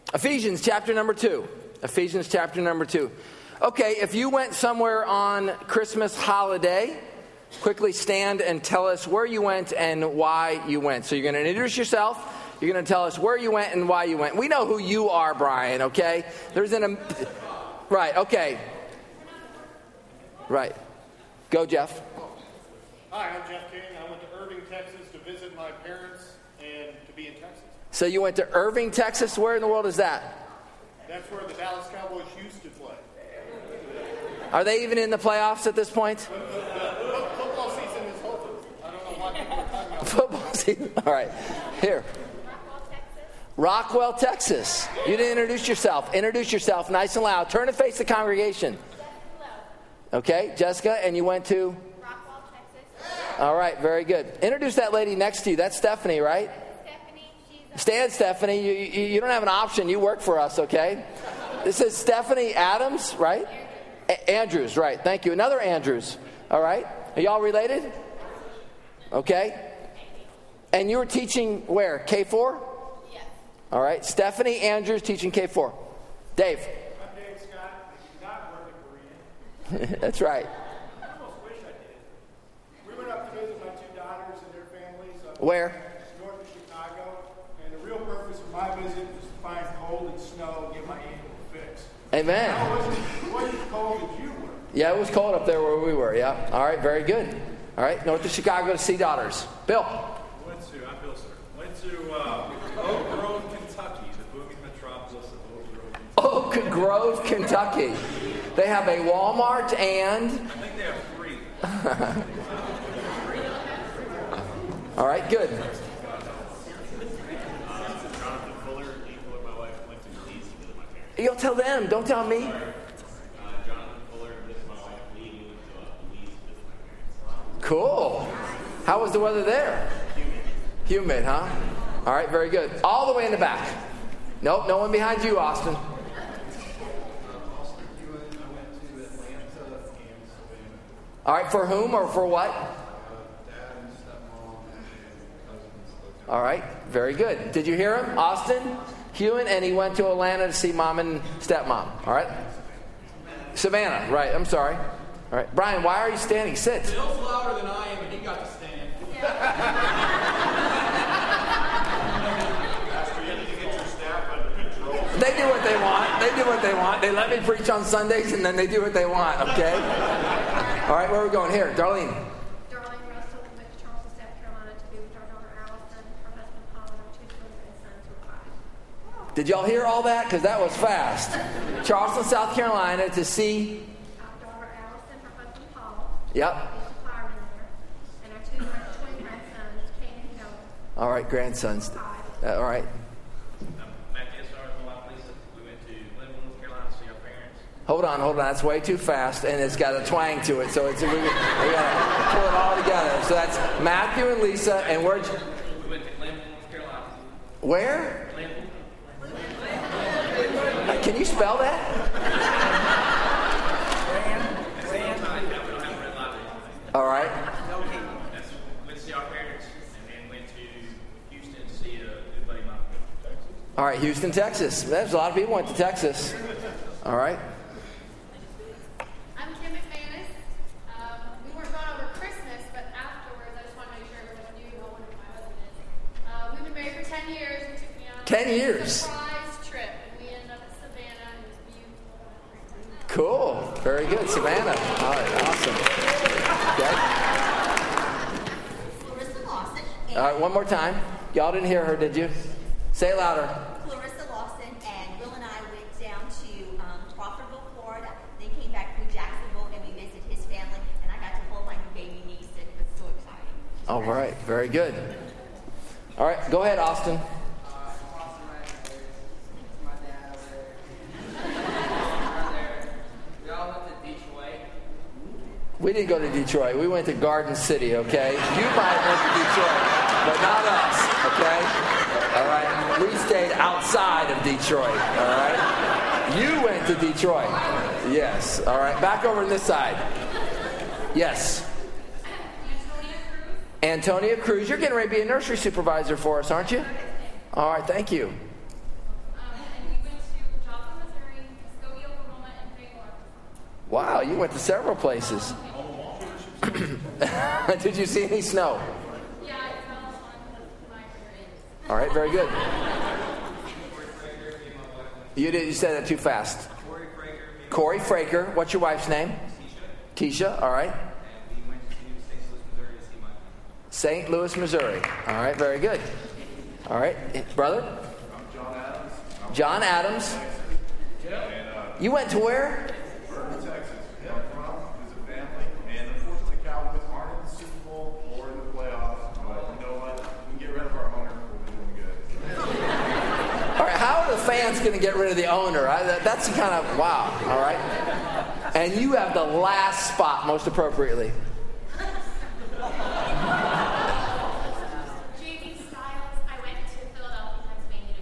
Ephesians chapter number 2. Ephesians chapter number 2. Okay, if you went somewhere on Christmas holiday, quickly stand and tell us where you went and why you went. So you're going to introduce yourself. You're going to tell us where you went and why you went. We know who you are, Brian, okay? Right, okay. Right. Go, Jeff. Hi, I'm Jeff King. I went to Irving, Texas to visit my parents and to be in Texas. So you went to Irving, Texas? Where in the world is that? That's where the Dallas Cowboys used to play. Are they even in the playoffs at this point? Football season is over. I don't know why people are talking about Football season. All right. Here. Rockwell, Texas. You didn't introduce yourself. Introduce yourself nice and loud. Turn and face the congregation. Okay, Jessica, and you went to? Rockwell, Texas. All right, very good. Introduce that lady next to you. That's Stephanie, right? Stephanie. Stand, Stephanie. You don't have an option. You work for us, okay? This is Stephanie Adams, right? Andrews, right. Thank you. Another Andrews. All right. Are y'all related? Okay. And you were teaching where? K4? Yes. All right. Stephanie Andrews teaching K4. Dave. I'm Dave Scott. I do not work at Berean. That's right. I almost wish I did. We went up to visit my two daughters and their families Where? north of Chicago. And the real purpose of my visit was to find cold and snow and get my ankle fixed. Amen. It wasn't as cold as you were. Yeah, it was cold up there where we were. Yeah. All right. Very good. All right. North of Chicago to see daughters. Bill. I'm Bill, sir. Went to Oak Grove, Kentucky, the booming metropolis of Oak Grove, Kentucky. Oak Grove, Kentucky. They have a Walmart and... I think they have 3. All right, good. Jonathan Fuller, equal of my wife, went to Belize to visit my parents. You'll tell them. Don't tell me. Jonathan Fuller, this is my wife, Lee, went to Belize to visit my parents. Cool. How was the weather there? Humid, huh? All right, very good. All the way in the back. Nope, no one behind you, Austin. All right, for whom or for what? All right, very good. Did you hear him? Austin, Hewan, and he went to Atlanta to see mom and stepmom. All right? Savannah, right, I'm sorry. All right, Brian, why are you standing? Sit. Bill's louder than I am, and he got to stand. They do what they want. They do what they want. They let me preach on Sundays, and then they do what they want, okay? All right, where are we going? Here, Darlene. Darlene Russell went to Charleston, South Carolina to be with our daughter Allison, her husband Paul, and our 2 children and sons who are 5. Did y'all hear all that? Because that was fast. Charleston, South Carolina to see... Our daughter Allison, her husband Paul, Yep. is a fireman there, and our 2 twin grandsons, Kane and Helen. All right, grandsons. All right. Matthew Stars, my wife, Lisa. We went to Glenville, North Carolina to see our parents. Hold on. That's way too fast, and it's got a twang to it. So we got to pull it all together. So that's Matthew and Lisa, and where'd you... We went to Glenville, North Carolina. Where? Glenville. Can you spell that? All right. Went to see our parents, and then went to Houston to see a good buddy of mine from Texas. All right, Houston, Texas. There's a lot of people went to Texas. All right. I'm Kim McManus. We weren't gone over Christmas, but afterwards, I just want to make sure everyone knew how wonderful my husband is. We've been married for 10 years. We took me on 10 a years. surprise trip, and we ended up at Savannah, and it was beautiful. Cool. Very good, Savannah. All right, awesome. Okay. Clarissa Lawson. All right, one more time. Y'all didn't hear her, did you? Say it louder. Clarissa Lawson and Will and I went down to Crawfordville, Florida. Then came back through Jacksonville, and we visited his family. And I got to hold my new baby niece, and it was so exciting. All right, very good. All right, go ahead, Austin. We didn't go to Detroit. We went to Garden City, okay? You might have went to Detroit, but not us, okay? All right? We stayed outside of Detroit, all right? You went to Detroit. Yes, all right. Back over on this side. Yes. Antonia Cruz. You're getting ready to be a nursery supervisor for us, aren't you? All right, thank you. And we Wow, you went to several places. Did you see any snow? Yeah, I fell on my parade. All right, very good. You said that too fast. Corey Fraker. What's your wife's name? Tisha. All right. And we went to St. Louis, Missouri to see my family. St. Louis, Missouri. All right, very good. All right, brother? I'm John Adams. John Adams. You went to where? Burton, Texas. I'm from is a family, and unfortunately, Cowboys aren't in the Super Bowl or in the playoffs. But you know what? We can get rid of our owner. We'll be doing good. All right, how are the fans going to get rid of the owner? That's kind of, wow, all right? And you have the last spot, most appropriately. Jamie Styles, I went to Philadelphia, Pennsylvania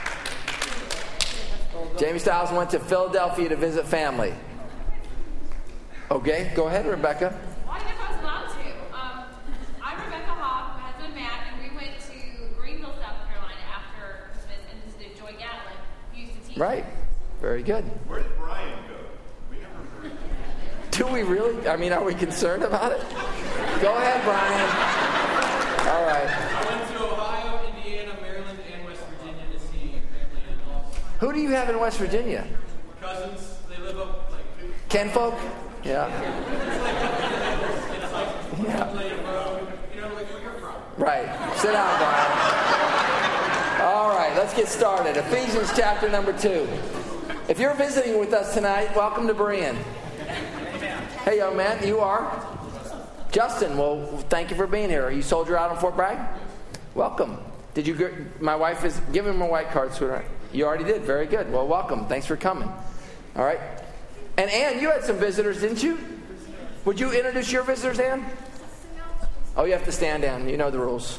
to visit. Jamie Styles went to Philadelphia to visit family. Okay, go ahead, Rebecca. Well, I didn't know if I was allowed to. I'm Rebecca Hoff, my husband Matt, and we went to Greenville, South Carolina after Christmas and visited Joy Gatlin, who used to teach. Right, very good. Where did Brian go? We never heard. Do we really? I mean, are we concerned about it? Go ahead, Brian. All right. I went to Ohio, Indiana, Maryland, and West Virginia to see family and in-laws. Who do you have in West Virginia? Cousins, they live up like Kinfolk? Yeah. it's like Yeah. like like where you're from. Right. Sit down, Brian. All right, let's get started. Ephesians chapter number 2. If you're visiting with us tonight, welcome to Berean. Hey, young man, you are? Justin, well, thank you for being here. Are you soldier out on Fort Bragg? Welcome. Did you my wife is, give him a white card, sweetheart. You already did. Very good. Well, welcome. Thanks for coming. All right. And Ann, you had some visitors, didn't you? Would you introduce your visitors, Ann? Oh, you have to stand down. You know the rules.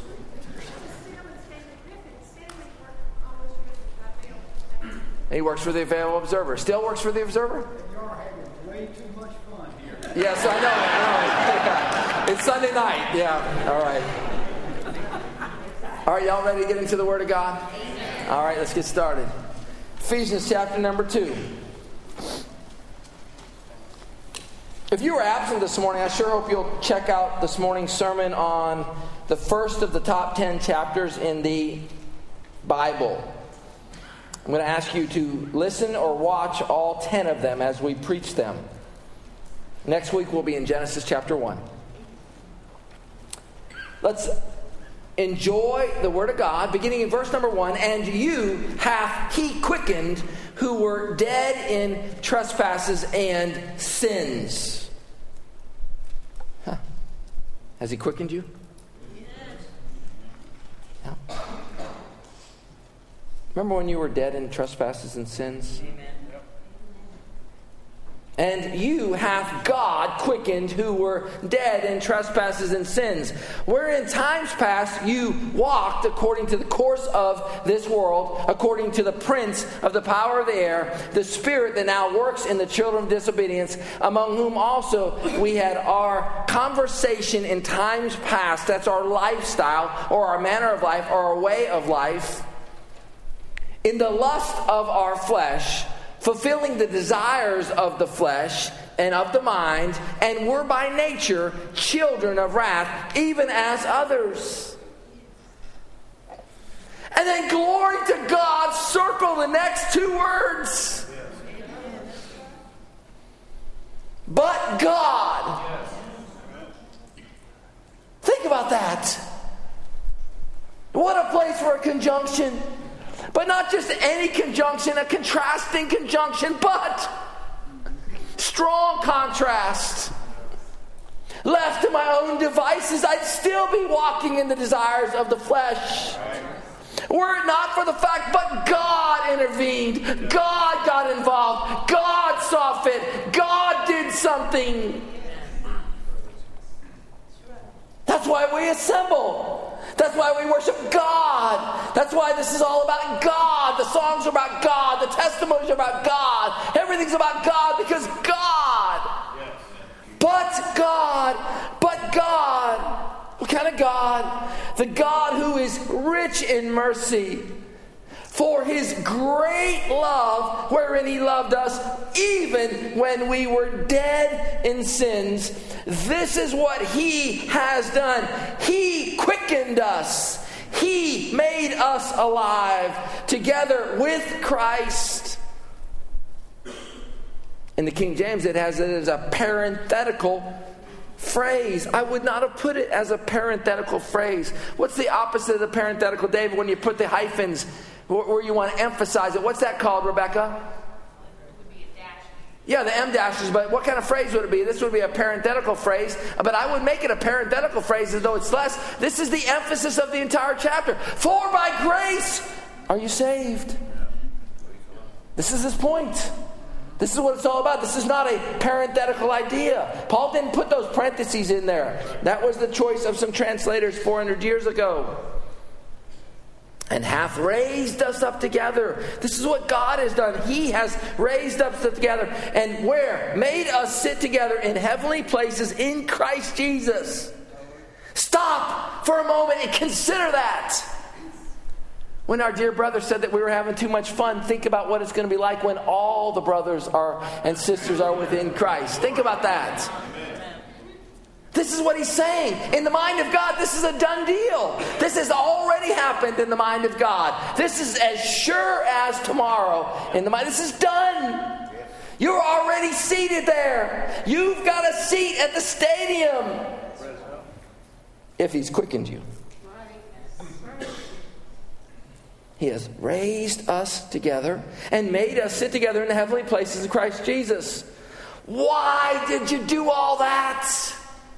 He works for the Available Observer. Still works for the Observer? You're having way too much fun here. Yes, I know. Yeah. It's Sunday night. Yeah. All right. All right, y'all ready to get into the Word of God? All right, let's get started. Ephesians chapter number 2. If you were absent this morning, I sure hope you'll check out this morning's sermon on the first of the top 10 chapters in the Bible. I'm going to ask you to listen or watch all 10 of them as we preach them. Next week we'll be in Genesis chapter 1. Let's enjoy the Word of God, beginning in verse number 1. And you hath He quickened who were dead in trespasses and sins. Huh. Has He quickened you? Yeah. Remember when you were dead in trespasses and sins? Amen. And you hath God quickened who were dead in trespasses and sins, where in times past you walked according to the course of this world, according to the prince of the power of the air, the spirit that now works in the children of disobedience, among whom also we had our conversation in times past. That's our lifestyle, or our manner of life, or our way of life, in the lust of our flesh, fulfilling the desires of the flesh and of the mind, and were by nature children of wrath, even as others. And then glory to God, circle the next two words. But God. Think about that. What a place for a conjunction. But not just any conjunction, a contrasting conjunction, but strong contrast. Left to my own devices, I'd still be walking in the desires of the flesh. Were it not for the fact, but God intervened. God got involved. God saw fit. God did something. That's why we assemble. That's why we worship God. That's why this is all about God. The songs are about God. The testimonies are about God. Everything's about God because God. Yes. But God. But God. What kind of God? The God who is rich in mercy. For his great love, wherein he loved us, even when we were dead in sins. This is what he has done. He quickened us. He made us alive together with Christ. In the King James, it has it as a parenthetical phrase. I would not have put it as a parenthetical phrase. What's the opposite of the parenthetical, David, when you put the hyphens where you want to emphasize it? What's that called, Rebecca? It would be a dash. Yeah, the M dashes, but what kind of phrase would it be? This would be a parenthetical phrase, but I would make it a parenthetical phrase as though it's less. This is the emphasis of the entire chapter. For by grace are you saved. This is his point. This is what it's all about. This is not a parenthetical idea. Paul didn't put those parentheses in there. That was the choice of some translators 400 years ago. And hath raised us up together. This is what God has done. He has raised us up together. And where? Made us sit together in heavenly places in Christ Jesus. Stop for a moment and consider that. When our dear brother said that we were having too much fun, think about what it's going to be like when all the brothers and sisters are within Christ. Think about that. This is what he's saying. In the mind of God, this is a done deal. This has already happened in the mind of God. This is as sure as tomorrow in the mind. This is done. You're already seated there. You've got a seat at the stadium. If he's quickened you. He has raised us together and made us sit together in the heavenly places in Christ Jesus. Why did you do all that?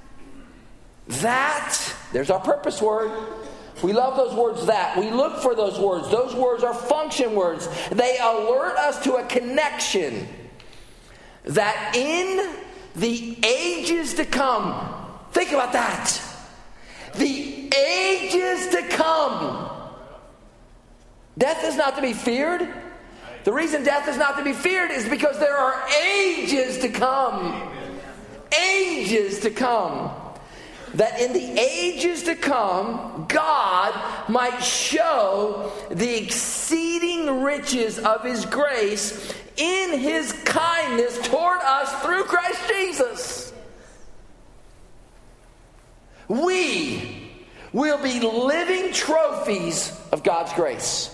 That, there's our purpose word. We love those words, that. We look for those words. Those words are function words. They alert us to a connection that in the ages to come, think about that. The ages to come. Death is not to be feared. The reason death is not to be feared is because there are ages to come. Ages to come. That in the ages to come, God might show the exceeding riches of his grace in his kindness toward us through Christ Jesus. We will be living trophies of God's grace.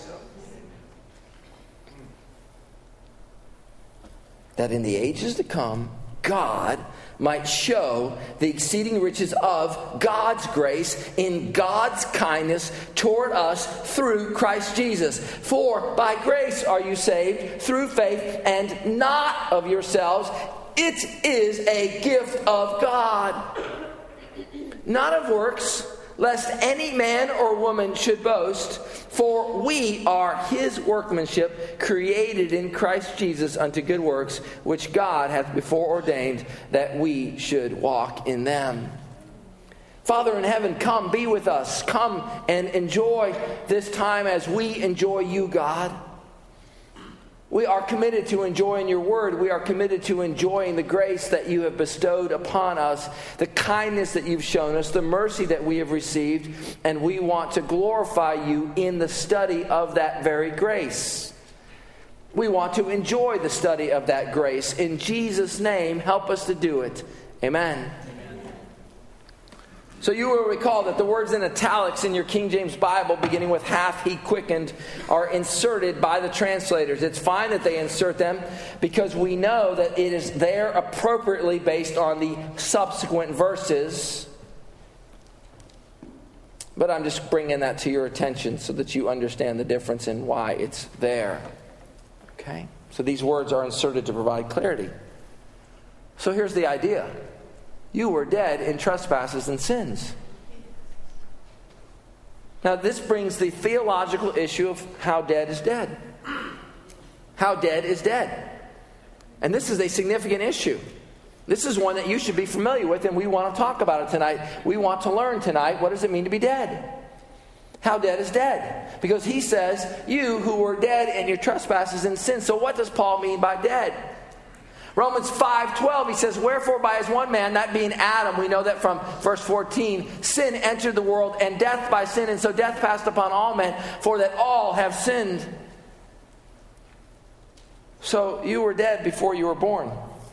That in the ages to come, God might show the exceeding riches of God's grace in God's kindness toward us through Christ Jesus. For by grace are you saved through faith, and not of yourselves. It is a gift of God, not of works, lest any man or woman should boast. For we are his workmanship, created in Christ Jesus unto good works, which God hath before ordained that we should walk in them. Father in heaven, come be with us. Come and enjoy this time as we enjoy you, God. We are committed to enjoying your word. We are committed to enjoying the grace that you have bestowed upon us, the kindness that you've shown us, the mercy that we have received, and we want to glorify you in the study of that very grace. We want to enjoy the study of that grace. In Jesus' name, help us to do it. Amen. So you will recall that the words in italics in your King James Bible, beginning with hath he quickened, are inserted by the translators. It's fine that they insert them because we know that it is there appropriately based on the subsequent verses. But I'm just bringing that to your attention so that you understand the difference in why it's there. Okay? So these words are inserted to provide clarity. So here's the idea. You were dead in trespasses and sins. Now this brings the theological issue of how dead is dead. How dead is dead. And this is a significant issue. This is one that you should be familiar with, and we want to talk about it tonight. We want to learn tonight, what does it mean to be dead? How dead is dead? Because he says, you who were dead in your trespasses and sins. So what does Paul mean by dead? Romans 5:12, he says, wherefore by as one man, that being Adam, we know that from verse 14, sin entered the world, and death by sin, and so death passed upon all men, for that all have sinned. So you were dead before you were born.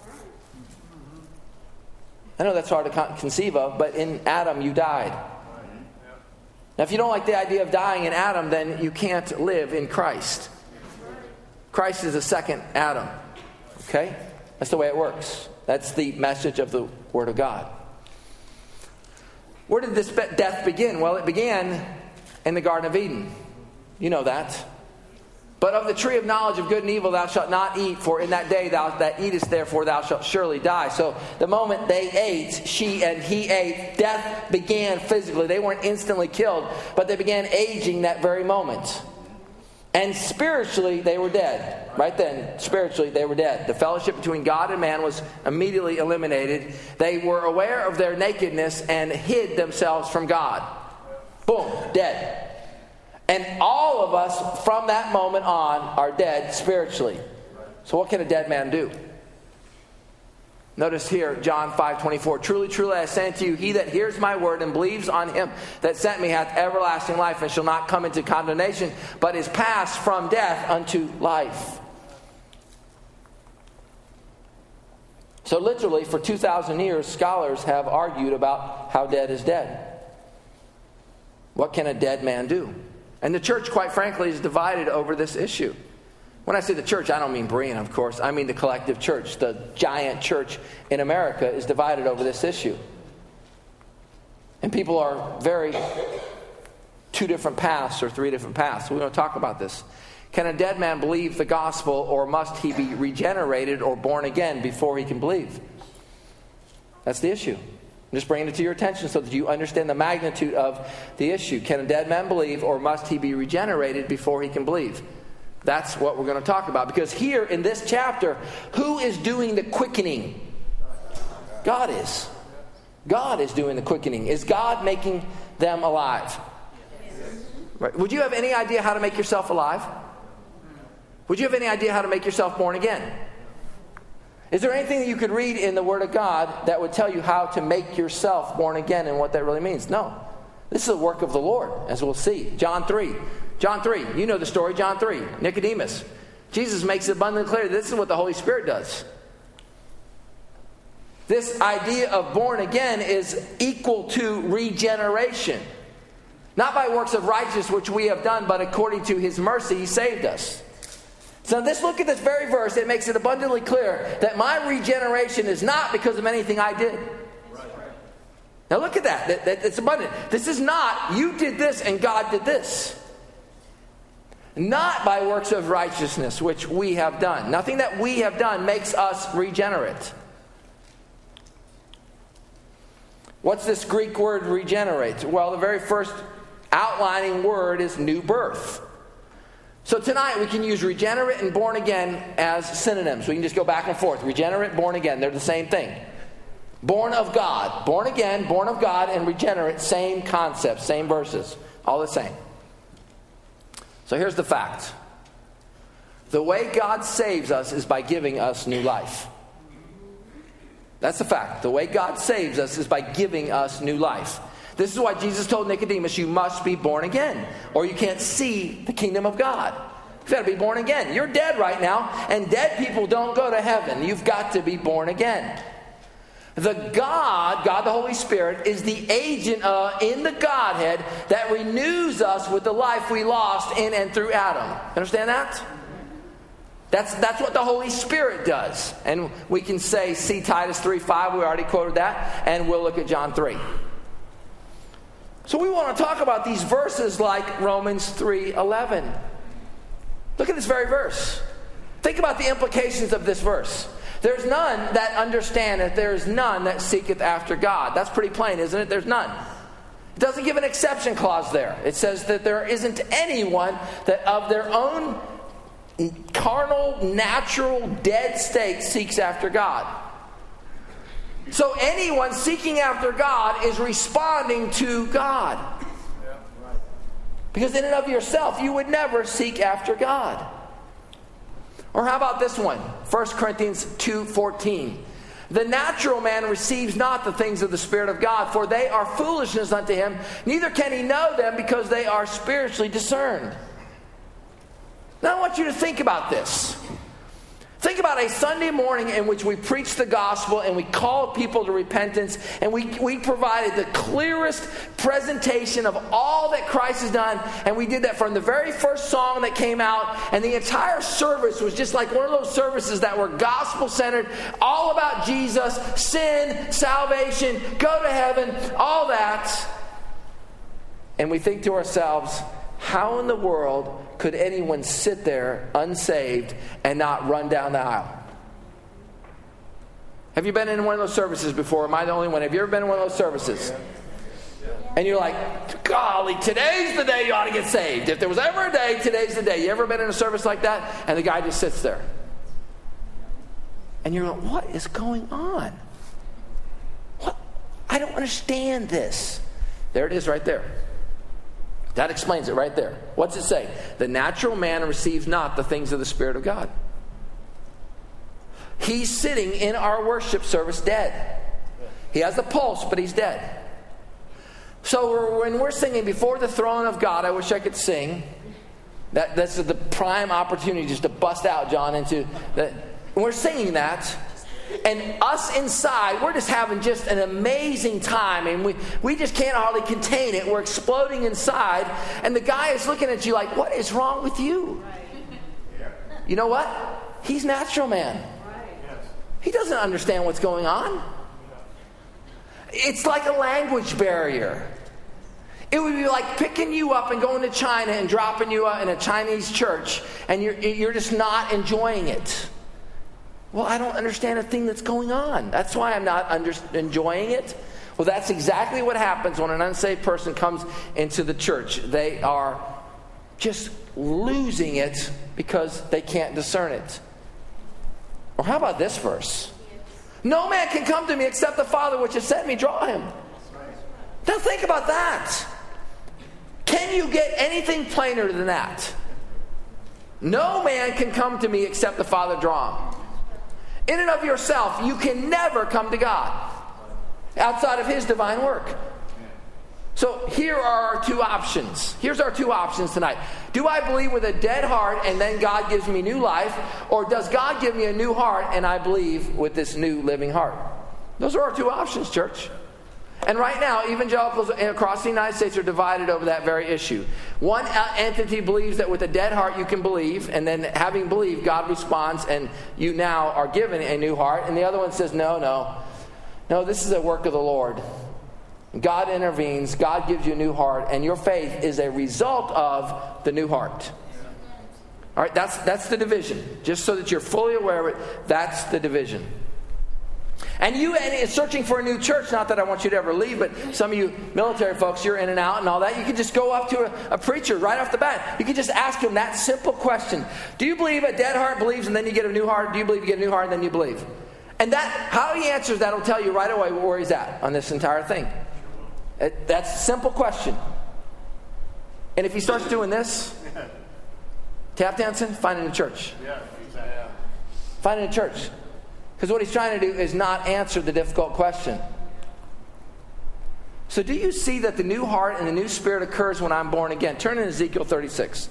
I know that's hard to conceive of, but in Adam you died. Now, if you don't like the idea of dying in Adam, then you can't live in Christ. Christ is the second Adam. Okay? That's the way it works. That's the message of the Word of God. Where did this death begin? Well, it began in the Garden of Eden. You know that. But of the tree of knowledge of good and evil thou shalt not eat, for in that day thou that eatest therefore thou shalt surely die. So the moment they ate, she and he ate, death began physically. They weren't instantly killed, but they began aging that very moment. And spiritually they were dead. Right then, spiritually they were dead. The fellowship between God and man was immediately eliminated. They were aware of their nakedness and hid themselves from God. Boom, dead. And all of us from that moment on are dead spiritually. So what can a dead man do? Notice here, John 5:24. Truly, truly, I say unto you, he that hears my word and believes on him that sent me hath everlasting life, and shall not come into condemnation, but is passed from death unto life. So literally, for 2,000 years, scholars have argued about how dead is dead. What can a dead man do? And the church, quite frankly, is divided over this issue. When I say the church, I don't mean Berean, of course. I mean the collective church. The giant church in America is divided over this issue. And people are very 2 different paths or 3 different paths. We're going to talk about this. Can a dead man believe the gospel, or must he be regenerated or born again before he can believe? That's the issue. I'm just bringing it to your attention so that you understand the magnitude of the issue. Can a dead man believe, or must he be regenerated before he can believe? That's what we're going to talk about. Because here in this chapter, who is doing the quickening? God is. God is doing the quickening. Is God making them alive? Right. Would you have any idea how to make yourself alive? Would you have any idea how to make yourself born again? Is there anything that you could read in the Word of God that would tell you how to make yourself born again and what that really means? No. This is the work of the Lord, as we'll see. John 3. John 3. You know the story, John 3. Nicodemus. Jesus makes it abundantly clear this is what the Holy Spirit does. This idea of born again is equal to regeneration. Not by works of righteousness which we have done, but according to His mercy He saved us. So look at this very verse. It makes it abundantly clear that my regeneration is not because of anything I did. Now look at that. It's abundant. This is not, you did this and God did this. Not by works of righteousness which we have done. Nothing that we have done makes us regenerate. What's this Greek word regenerate? Well, the very first outlining word is new birth. So tonight we can use regenerate and born again as synonyms. We can just go back and forth. Regenerate, born again. They're the same thing. Born of God. Born again, born of God, and regenerate. Same concept, same verses. All the same. So here's the fact. The way God saves us is by giving us new life. That's the fact. The way God saves us is by giving us new life. This is why Jesus told Nicodemus, you must be born again, or you can't see the kingdom of God. You've got to be born again. You're dead right now, and dead people don't go to heaven. You've got to be born again. The God the Holy Spirit, is the agent in the Godhead that renews us with the life we lost in and through Adam. Understand that? That's what the Holy Spirit does. And we can say, see Titus 3:5, we already quoted that, and we'll look at John 3. So we want to talk about these verses like Romans 3:11. Look at this very verse. Think about the implications of this verse. There's none that understandeth, there is none that seeketh after God. That's pretty plain, isn't it? There's none. It doesn't give an exception clause there. It says that there isn't anyone that of their own carnal, natural, dead state seeks after God. So anyone seeking after God is responding to God. Because in and of yourself, you would never seek after God. Or how about this one? 1 Corinthians 2:14. The natural man receives not the things of the Spirit of God, for they are foolishness unto him, neither can he know them because they are spiritually discerned. Now I want you to think about this. Think about a Sunday morning in which we preached the gospel and we called people to repentance, and we provided the clearest presentation of all that Christ has done, and we did that from the very first song that came out, and the entire service was just like one of those services that were gospel-centered, all about Jesus, sin, salvation, go to heaven, all that. And we think to ourselves, how in the world could anyone sit there unsaved and not run down the aisle? Have you been in one of those services before? Am I the only one? Have you ever been in one of those services? And you're like, golly, today's the day you ought to get saved. If there was ever a day, today's the day. You ever been in a service like that? And the guy just sits there. And you're like, what is going on? What? I don't understand this. There it is right there. That explains it right there. What's it say? The natural man receives not the things of the Spirit of God. He's sitting in our worship service dead. He has a pulse, but he's dead. So when we're singing before the throne of God, I wish I could sing. That's the prime opportunity just to bust out, John, into that. We're singing that. And us inside, we're just having just an amazing time. And we just can't hardly contain it. We're exploding inside. And the guy is looking at you like, what is wrong with you? You know what? He's natural man. He doesn't understand what's going on. It's like a language barrier. It would be like picking you up and going to China and dropping you in a Chinese church. And you're just not enjoying it. Well, I don't understand a thing that's going on. That's why I'm not enjoying it. Well, that's exactly what happens when an unsaved person comes into the church. They are just losing it because they can't discern it. Or how about this verse? No man can come to me except the Father which has sent me draw him. Now think about that. Can you get anything plainer than that? No man can come to me except the Father draw him. In and of yourself, you can never come to God outside of His divine work. So here are our two options. Here's our two options tonight. Do I believe with a dead heart and then God gives me new life? Or does God give me a new heart and I believe with this new living heart? Those are our two options, church. And right now, evangelicals across the United States are divided over that very issue. One entity believes that with a dead heart you can believe, and then having believed, God responds, and you now are given a new heart. And the other one says, no, this is a work of the Lord. God intervenes, God gives you a new heart, and your faith is a result of the new heart. All right, that's the division. Just so that you're fully aware of it, that's the division. And you searching for a new church, not that I want you to ever leave, but some of you military folks, you're in and out and all that. You can just go up to a preacher right off the bat. You can just ask him that simple question. Do you believe a dead heart believes and then you get a new heart? Do you believe you get a new heart and then you believe? And how he answers that will tell you right away where he's at on this entire thing. That's a simple question. And if he starts doing this, tap dancing, find it in a church. Find it in a church. Because what he's trying to do is not answer the difficult question. So do you see that the new heart and the new spirit occurs when I'm born again? Turn to Ezekiel 36.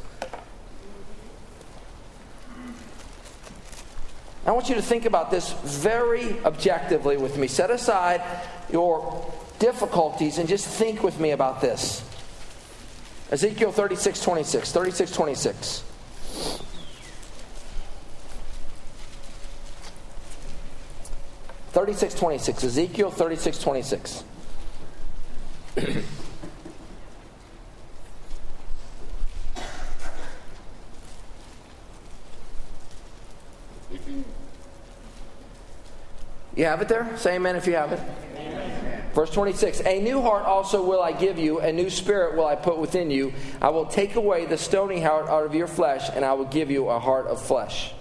I want you to think about this very objectively with me. Set aside your difficulties and just think with me about this. Ezekiel 36:26. 36:26. Ezekiel 36:26. You have it there? Say amen if you have it. Amen. Verse 26. A new heart also will I give you, a new spirit will I put within you. I will take away the stony heart out of your flesh, and I will give you a heart of flesh.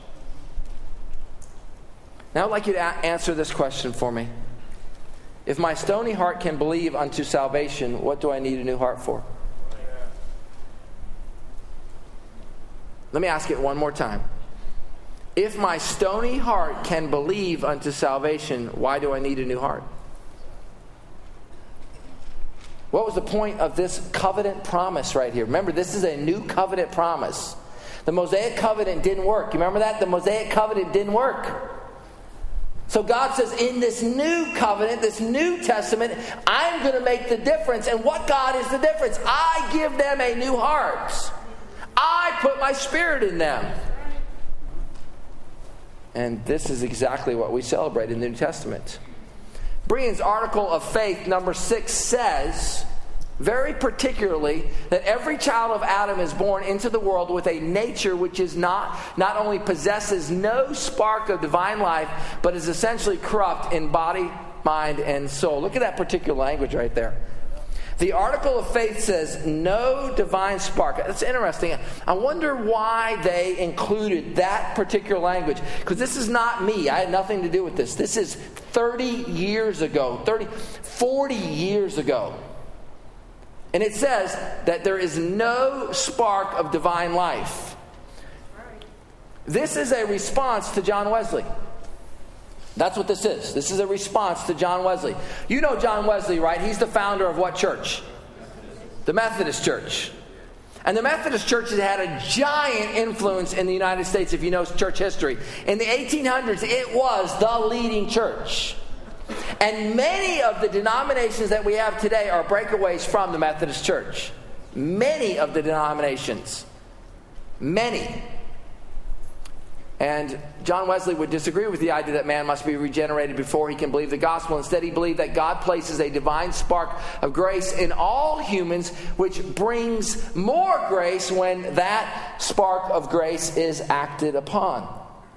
Now I'd like you to answer this question for me. If my stony heart can believe unto salvation, what do I need a new heart for? Let me ask it one more time. If my stony heart can believe unto salvation, why do I need a new heart? What was the point of this covenant promise right here? Remember, this is a new covenant promise. The Mosaic covenant didn't work. You remember that? The Mosaic covenant didn't work. So God says, in this new covenant, this New Testament, I'm going to make the difference. And what, God, is the difference? I give them a new heart. I put my Spirit in them. And this is exactly what we celebrate in the New Testament. Berean's article of faith, number 6, says, very particularly, that every child of Adam is born into the world with a nature which is not only possesses no spark of divine life, but is essentially corrupt in body, mind, and soul. Look at that particular language right there. The article of faith says no divine spark. That's interesting. I wonder why they included that particular language. Because this is not me. I had nothing to do with this. This is 30 years ago, 40 years ago. And it says that there is no spark of divine life. This is a response to John Wesley. That's what this is. This is a response to John Wesley. You know John Wesley, right? He's the founder of what church? The Methodist Church. And the Methodist Church has had a giant influence in the United States, if you know church history. In the 1800s, it was the leading church. And many of the denominations that we have today are breakaways from the Methodist Church. Many of the denominations. Many. And John Wesley would disagree with the idea that man must be regenerated before he can believe the gospel. Instead, he believed that God places a divine spark of grace in all humans, which brings more grace when that spark of grace is acted upon.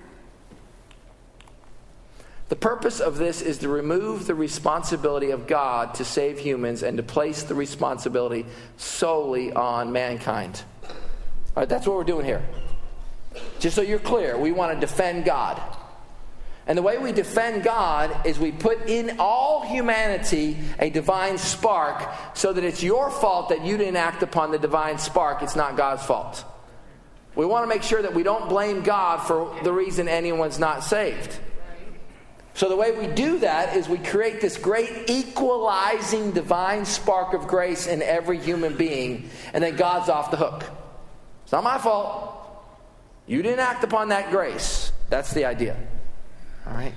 The purpose of this is to remove the responsibility of God to save humans and to place the responsibility solely on mankind. All right, that's what we're doing here. Just so you're clear, we want to defend God. And the way we defend God is we put in all humanity a divine spark so that it's your fault that you didn't act upon the divine spark. It's not God's fault. We want to make sure that we don't blame God for the reason anyone's not saved. So the way we do that is we create this great equalizing divine spark of grace in every human being, and then God's off the hook. It's not my fault. You didn't act upon that grace. That's the idea. All right?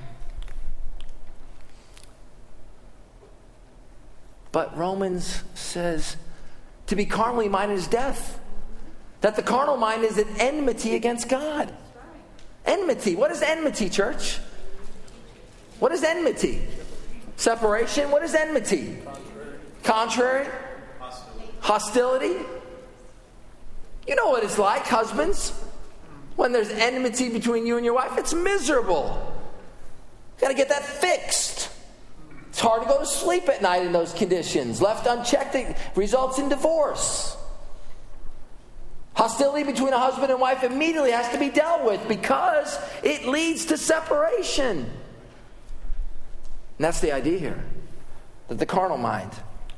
But Romans says to be carnally minded is death. That the carnal mind is an enmity against God. Enmity. What is enmity, church? What is enmity? Separation? What is enmity? Contrary? Hostility? You know what it's like, husbands. When there's enmity between you and your wife, it's miserable. You've got to get that fixed. It's hard to go to sleep at night in those conditions. Left unchecked, it results in divorce. Hostility between a husband and wife immediately has to be dealt with because it leads to separation. And that's the idea here. That the carnal mind.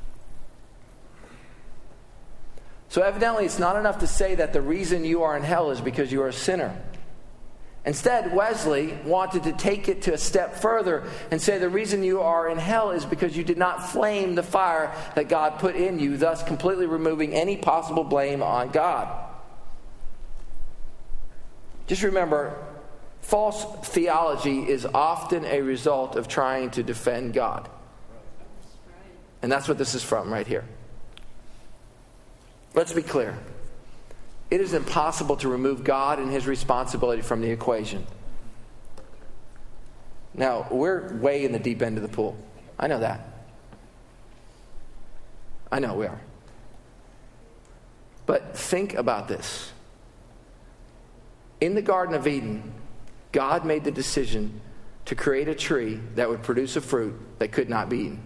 So evidently it's not enough to say that the reason you are in hell is because you are a sinner. Instead, Wesley wanted to take it to a step further and say the reason you are in hell is because you did not flame the fire that God put in you, thus completely removing any possible blame on God. Just remember, false theology is often a result of trying to defend God. And that's what this is from right here. Let's be clear. It is impossible to remove God and his responsibility from the equation. Now, we're way in the deep end of the pool. I know that. I know we are. But think about this. In the Garden of Eden, God made the decision to create a tree that would produce a fruit that could not be eaten.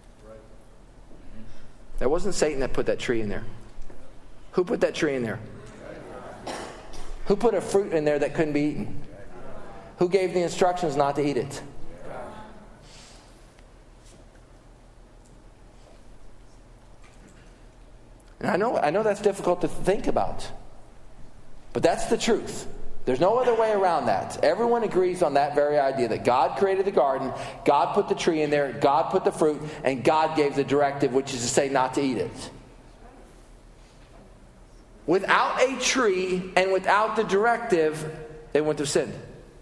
That wasn't Satan that put that tree in there. Who put that tree in there? Who put a fruit in there that couldn't be eaten? Who gave the instructions not to eat it? And I know that's difficult to think about. But that's the truth. There's no other way around that. Everyone agrees on that very idea that God created the garden, God put the tree in there, God put the fruit, and God gave the directive, which is to say not to eat it. Without a tree and without the directive, they wouldn't have sinned.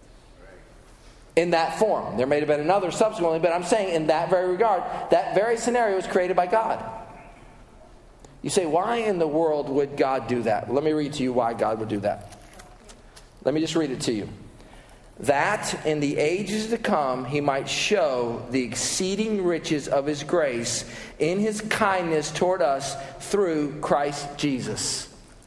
In that form. There may have been another subsequently, but I'm saying in that very regard, that very scenario was created by God. You say, why in the world would God do that? Let me read to you why God would do that. Let me just read it to you. That in the ages to come he might show the exceeding riches of his grace in his kindness toward us through Christ Jesus.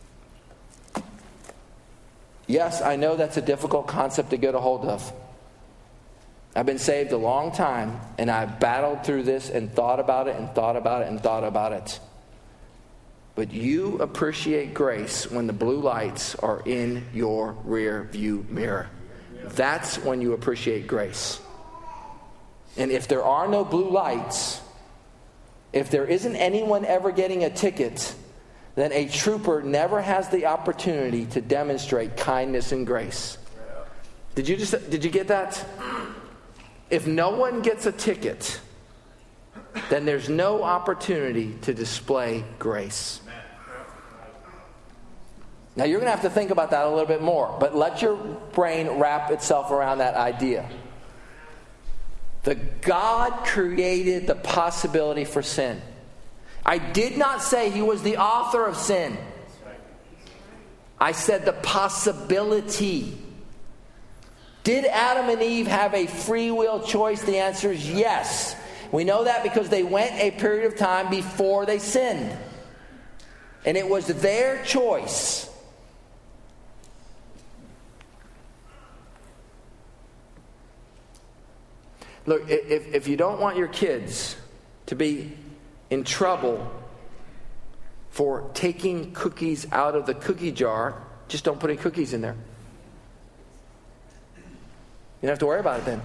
Yes, I know that's a difficult concept to get a hold of. I've been saved a long time, and I've battled through this and thought about it and thought about it and thought about it. But you appreciate grace when the blue lights are in your rear view mirror. That's when you appreciate grace. And if there are no blue lights, if there isn't anyone ever getting a ticket, then a trooper never has the opportunity to demonstrate kindness and grace. Did you get that? If no one gets a ticket, then there's no opportunity to display grace. Now you're going to have to think about that a little bit more, but let your brain wrap itself around that idea. The God created the possibility for sin. I did not say he was the author of sin. I said the possibility. Did Adam and Eve have a free will choice? The answer is yes. We know that because they went a period of time before they sinned. And it was their choice. Look, if you don't want your kids to be in trouble for taking cookies out of the cookie jar, just don't put any cookies in there. You don't have to worry about it then.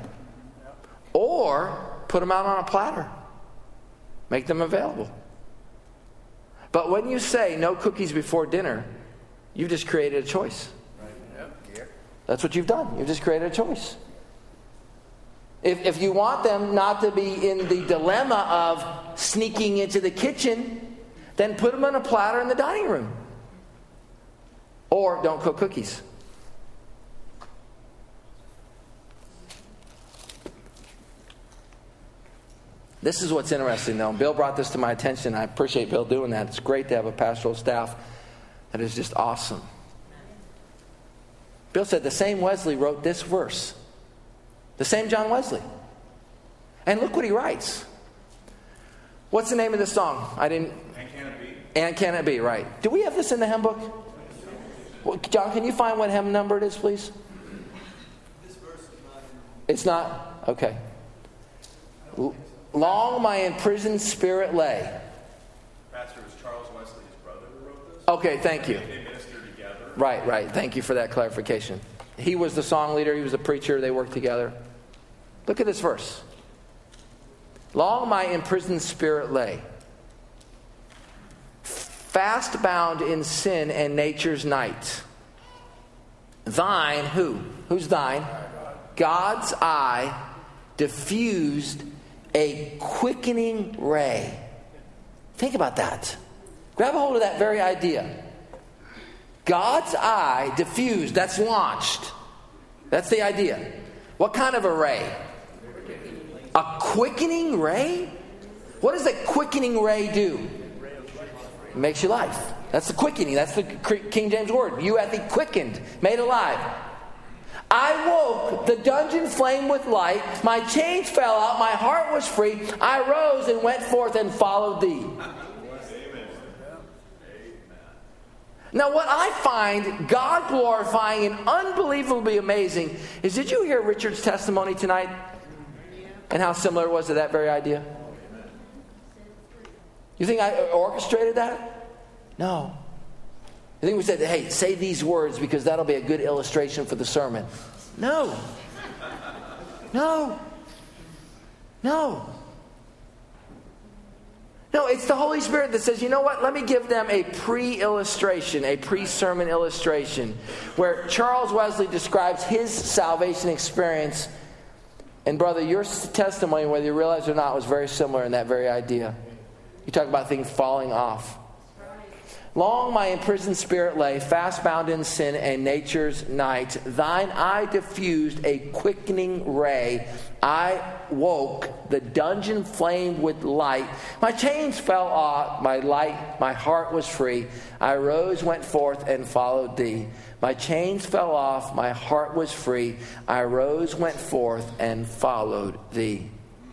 Or put them out on a platter. Make them available. But when you say no cookies before dinner, you've just created a choice. That's what you've done. You've just created a choice. If you want them not to be in the dilemma of sneaking into the kitchen, then put them on a platter in the dining room. Or don't cook cookies. This is what's interesting, though. Bill brought this to my attention. I appreciate Bill doing that. It's great to have a pastoral staff that is just awesome. Bill said the same Wesley wrote this verse. The same John Wesley. And look what he writes. What's the name of this song? And Can It Be? And Can It Be, right. Do we have this in the hymn book? Well, John, can you find what hymn number it is, please? This verse is not in. It's not? Okay. Long my imprisoned spirit lay. Pastor, was Charles Wesley his brother who wrote this? Okay, thank you. They ministered together. Right. Thank you for that clarification. He was the song leader. He was the preacher. They worked together. Look at this verse. Long my imprisoned spirit lay, fast bound in sin and nature's night. Thine, who? Who's thine? God's eye diffused a quickening ray. Think about that. Grab a hold of that very idea. God's eye diffused, that's launched. That's the idea. What kind of a ray? A quickening ray? What does a quickening ray do? It makes you life. That's the quickening. That's the King James word. You hath he quickened, made alive. I woke, the dungeon flamed with light. My chains fell out, my heart was free. I rose and went forth and followed thee. Now what I find God glorifying and unbelievably amazing is, did you hear Richard's testimony tonight? And how similar it was to that very idea? You think I orchestrated that? No. I think we said, hey, say these words because that'll be a good illustration for the sermon. No. No, it's the Holy Spirit that says, you know what? Let me give them a pre-illustration, a pre-sermon illustration, where Charles Wesley describes his salvation experience. And brother, your testimony, whether you realize it or not, was very similar in that very idea. You talk about things falling off. Long my imprisoned spirit lay, fast bound in sin and nature's night. Thine eye diffused a quickening ray. I woke, the dungeon flamed with light. My chains fell off, my heart was free. I rose, went forth, and followed thee. My chains fell off, my heart was free. I rose, went forth, and followed thee.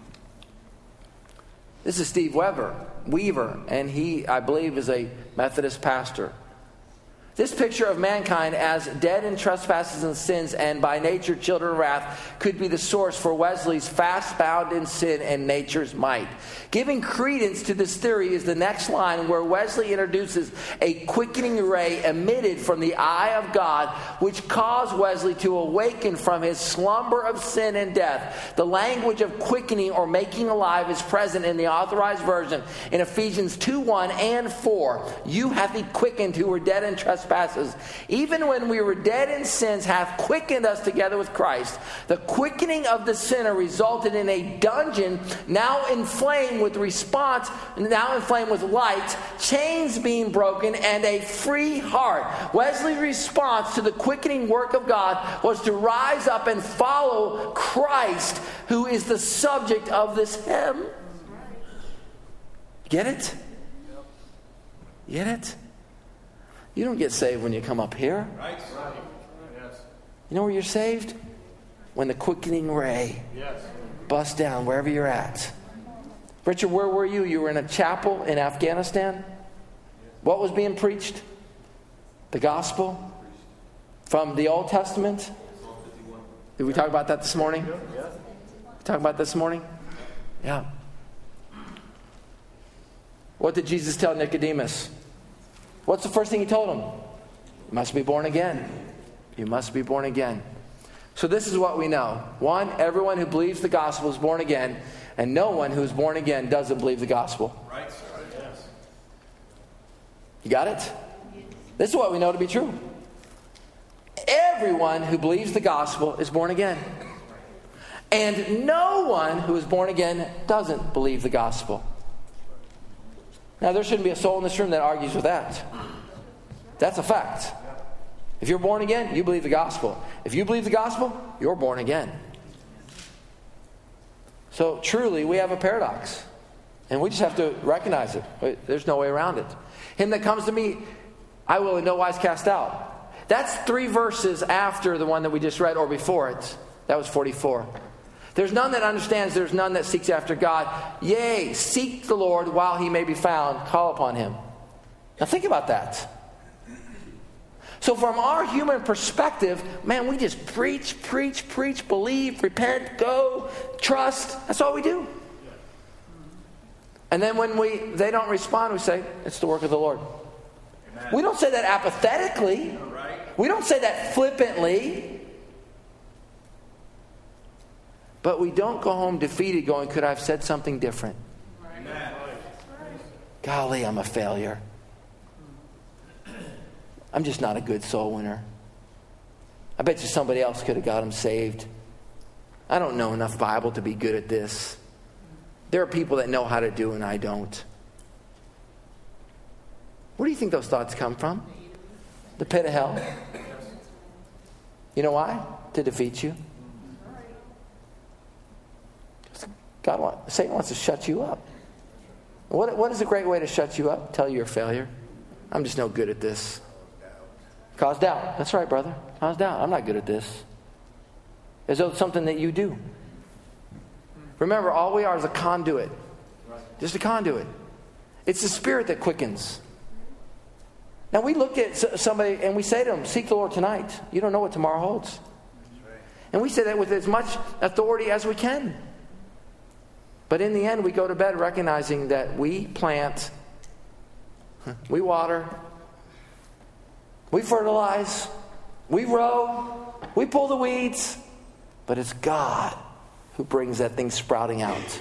This is Steve Weaver, and he, I believe, is a Methodist pastor. This picture of mankind as dead in trespasses and sins and by nature children of wrath could be the source for Wesley's fast bound in sin and nature's might. Giving credence to this theory is the next line where Wesley introduces a quickening ray emitted from the eye of God, which caused Wesley to awaken from his slumber of sin and death. The language of quickening or making alive is present in the Authorized Version in Ephesians 2:1 and 4. You hath he quickened who were dead in trespasses. Even when we were dead in sins, hath quickened us together with Christ. The quickening of the sinner resulted in a dungeon now inflamed with light, chains being broken, and a free heart. Wesley's response to the quickening work of God was to rise up and follow Christ, who is the subject of this hymn. Get it? Get it? You don't get saved when you come up here. Right. Yes. You know where you're saved? When the quickening ray busts down wherever you're at. Richard, where were you? You were in a chapel in Afghanistan? What was being preached? The gospel? From the Old Testament? Did we talk about that this morning? Talk about this morning? Yeah. What did Jesus tell Nicodemus? What's the first thing he told him? You must be born again. You must be born again. So this is what we know. One, everyone who believes the gospel is born again, and no one who is born again doesn't believe the gospel. Right, sir. Yes. You got it? This is what we know to be true. Everyone who believes the gospel is born again. And no one who is born again doesn't believe the gospel. Now, there shouldn't be a soul in this room that argues with that. That's a fact. If you're born again, you believe the gospel. If you believe the gospel, you're born again. So, truly, we have a paradox. And we just have to recognize it. There's no way around it. Him that comes to me, I will in no wise cast out. That's 3 verses after the one that we just read, or before it. That was 44. There's none that understands, there's none that seeks after God. Yea, seek the Lord while he may be found. Call upon him. Now think about that. So from our human perspective, man, we just preach, believe, repent, go, trust. That's all we do. And then when they don't respond, we say, it's the work of the Lord. Amen. We don't say that apathetically. Right. We don't say that flippantly. But we don't go home defeated going, could I have said something different? Amen. Golly, I'm a failure. I'm just not a good soul winner. I bet you somebody else could have got him saved. I don't know enough Bible to be good at this. There are people that know how to do and I don't. Where do you think those thoughts come from? The pit of hell. You know why? To defeat you. Satan wants to shut you up. What is a great way to shut you up? Tell you you're a failure. I'm just no good at this. Cause doubt. That's right, brother. Cause doubt. I'm not good at this. As though it's something that you do. Remember, all we are is a conduit. Just a conduit. It's the Spirit that quickens. Now we look at somebody and we say to them, seek the Lord tonight. You don't know what tomorrow holds. And we say that with as much authority as we can. But in the end, we go to bed recognizing that we plant, we water, we fertilize, we row, we pull the weeds, but it's God who brings that thing sprouting out.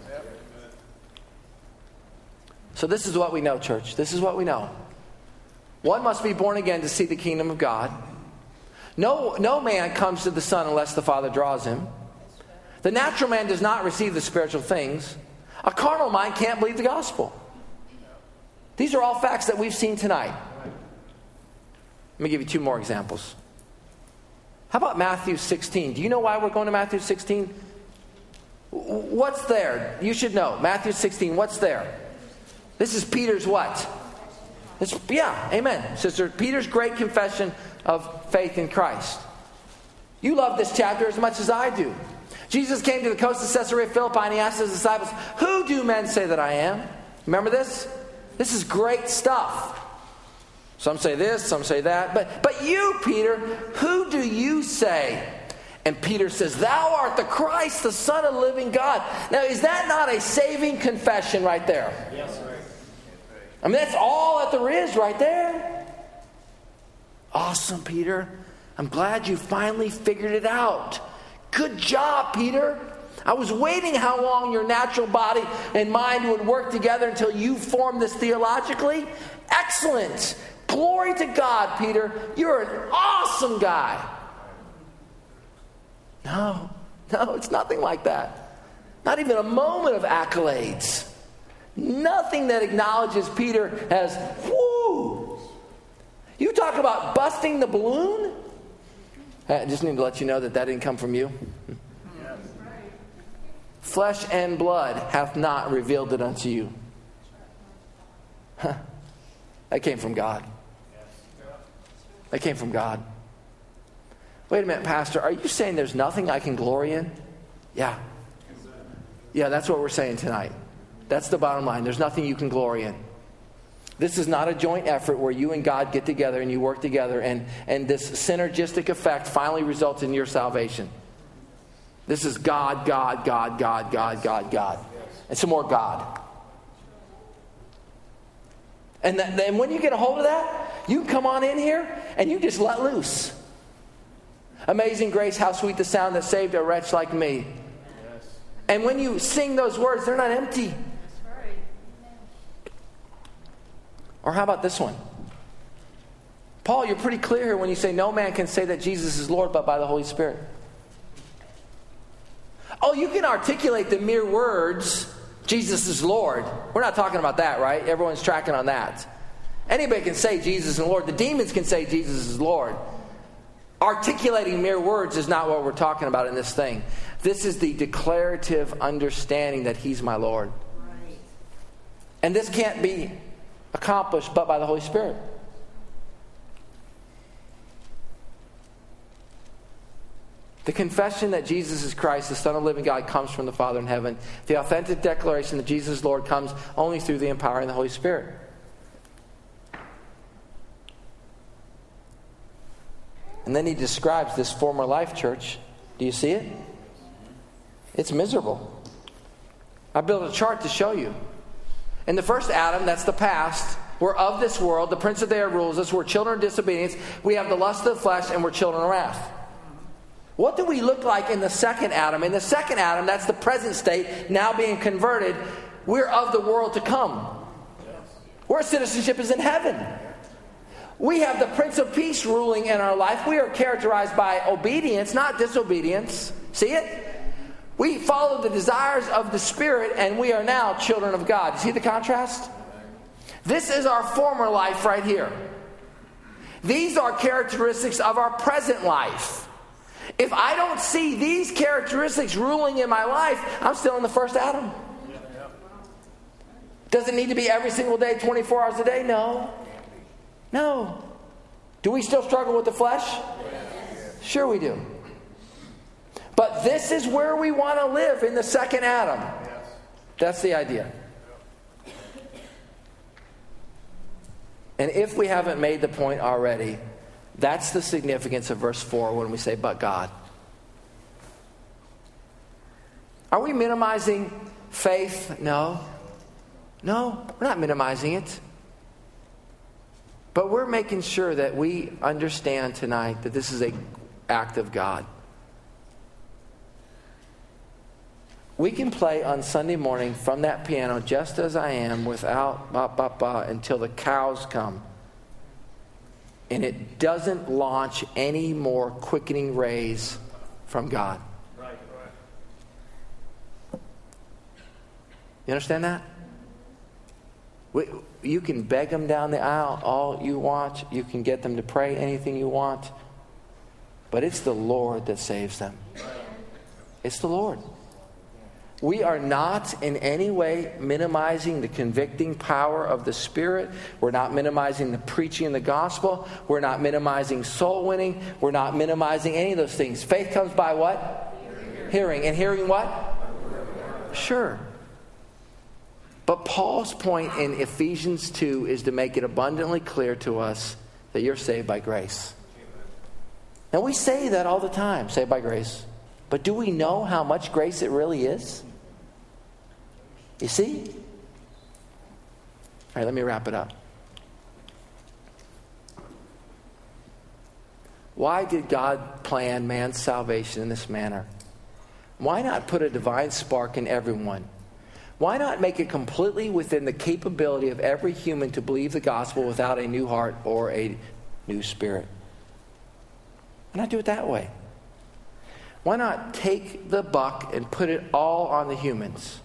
So this is what we know, church. This is what we know. One must be born again to see the kingdom of God. No man comes to the Son unless the Father draws him. The natural man does not receive the spiritual things. A carnal mind can't believe the gospel. These are all facts that we've seen tonight. Let me give you 2 more examples. How about Matthew 16? Do you know why we're going to Matthew 16? What's there? You should know. Matthew 16, what's there? This is Peter's what? Amen. Sister, Peter's great confession of faith in Christ. You love this chapter as much as I do. Jesus came to the coast of Caesarea Philippi and he asked his disciples, who do men say that I am? Remember this? This is great stuff. Some say this, some say that. But you, Peter, who do you say? And Peter says, thou art the Christ, the Son of the living God. Now, is that not a saving confession right there? Yes, sir. I mean, that's all that there is right there. Awesome, Peter. I'm glad you finally figured it out. Good job, Peter. I was waiting how long your natural body and mind would work together until you formed this theologically. Excellent. Glory to God, Peter. You're an awesome guy. No, it's nothing like that. Not even a moment of accolades. Nothing that acknowledges Peter as, whoo. You talk about busting the balloon? I just need to let you know that didn't come from you. Flesh and blood hath not revealed it unto you. That came from God. That came from God. Wait a minute, Pastor. Are you saying there's nothing I can glory in? Yeah. Yeah, that's what we're saying tonight. That's the bottom line. There's nothing you can glory in. This is not a joint effort where you and God get together and you work together and this synergistic effect finally results in your salvation. This is God, God, God, God, God, God, God. And some more God. And then when you get a hold of that, you come on in here and you just let loose. Amazing grace, how sweet the sound that saved a wretch like me. Yes. And when you sing those words, they're not empty. That's right. Or how about this one? Paul, you're pretty clear here when you say no man can say that Jesus is Lord but by the Holy Spirit. Oh, you can articulate the mere words, Jesus is Lord. We're not talking about that, right? Everyone's tracking on that. Anybody can say Jesus is Lord. The demons can say Jesus is Lord. Articulating mere words is not what we're talking about in this thing. This is the declarative understanding that He's my Lord. Right. And this can't be accomplished but by the Holy Spirit. The confession that Jesus is Christ, the Son of the living God, comes from the Father in heaven. The authentic declaration that Jesus is Lord comes only through the empowering of the Holy Spirit. And then he describes this former life, church. Do you see it? It's miserable. I built a chart to show you. In the first Adam, that's the past. We're of this world. The prince of the air rules us. We're children of disobedience. We have the lust of the flesh, and we're children of wrath. What do we look like in the second Adam? In the second Adam, that's the present state, now being converted. We're of the world to come. Our citizenship is in heaven. We have the Prince of Peace ruling in our life. We are characterized by obedience, not disobedience. See it? We follow the desires of the Spirit, and we are now children of God. See the contrast? This is our former life right here. These are characteristics of our present life. If I don't see these characteristics ruling in my life, I'm still in the first Adam. Does it need to be every single day, 24 hours a day? No. No. Do we still struggle with the flesh? Sure we do. But this is where we want to live in the second Adam. That's the idea. And if we haven't made the point already, that's the significance of verse 4 when we say, but God. Are we minimizing faith? No. No, we're not minimizing it. But we're making sure that we understand tonight that this is an act of God. We can play on Sunday morning from that piano just as I am without until the cows come. And it doesn't launch any more quickening rays from God. Right. You understand that? You can beg them down the aisle all you want. You can get them to pray anything you want. But it's the Lord that saves them. It's the Lord. We are not in any way minimizing the convicting power of the Spirit. We're not minimizing the preaching of the gospel. We're not minimizing soul winning. We're not minimizing any of those things. Faith comes by what? Hearing. And hearing what? Sure. But Paul's point in Ephesians 2 is to make it abundantly clear to us that you're saved by grace. Now we say that all the time, saved by grace. But do we know how much grace it really is? You see? All right, let me wrap it up. Why did God plan man's salvation in this manner? Why not put a divine spark in everyone? Why not make it completely within the capability of every human to believe the gospel without a new heart or a new spirit? Why not do it that way? Why not take the buck and put it all on the humans?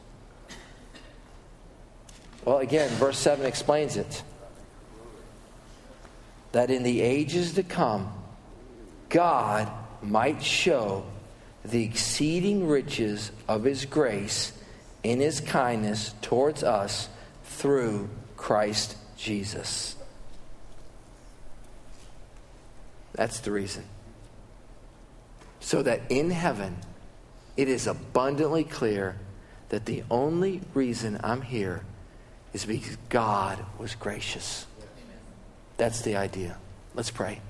Well, again, verse 7 explains it. That in the ages to come, God might show the exceeding riches of His grace in His kindness towards us through Christ Jesus. That's the reason. So that in heaven, it is abundantly clear that the only reason I'm here is because God was gracious. That's the idea. Let's pray.